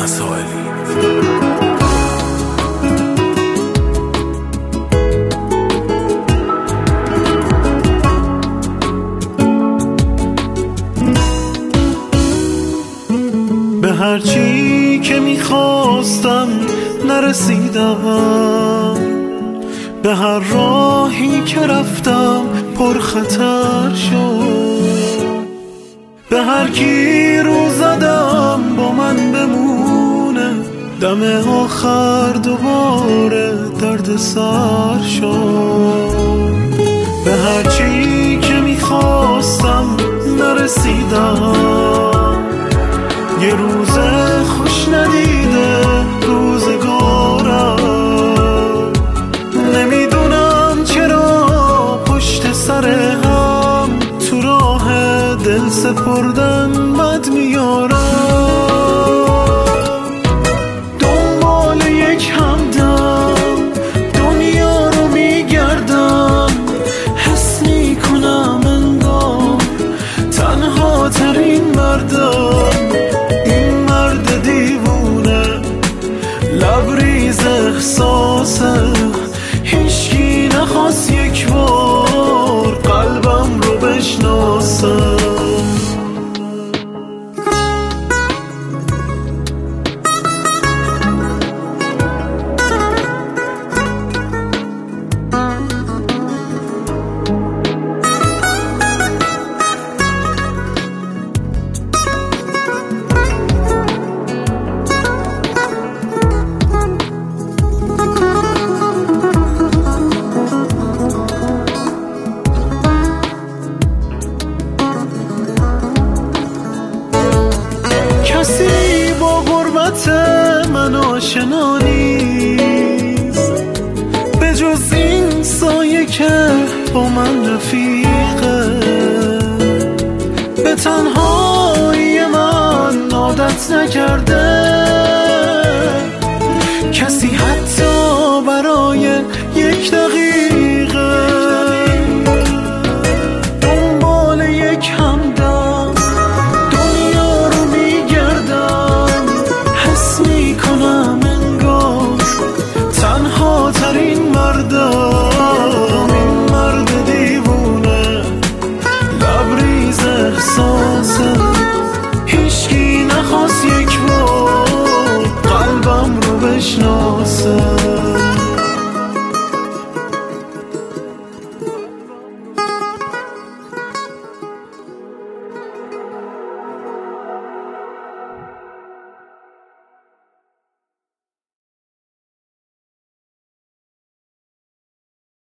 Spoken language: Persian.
مسائلی. به هرچی که میخواستم نرسیدم، به هر راهی که رفتم پر خطر شد، به هر کی رو زدم با من بمونه، دم آخر دوباره درد سر شد. به هرچی که میخواستم نرسیدم، یه روز خوش ندیده روزگارم، نمیدونم چرا پشت سر هم تو راه دل سپردن بد میارم. دنبال یک همدم دنیا رو میگردم، حس میکنم انگار تنها ترین مردم، لبریز احساسه، هیچکی نخواست یک بار قلبم رو بشناسه. کسی با غربت من آشنا نیست، به جز این سایه که با من رفیقه. به تنهایی من عادت نکردم،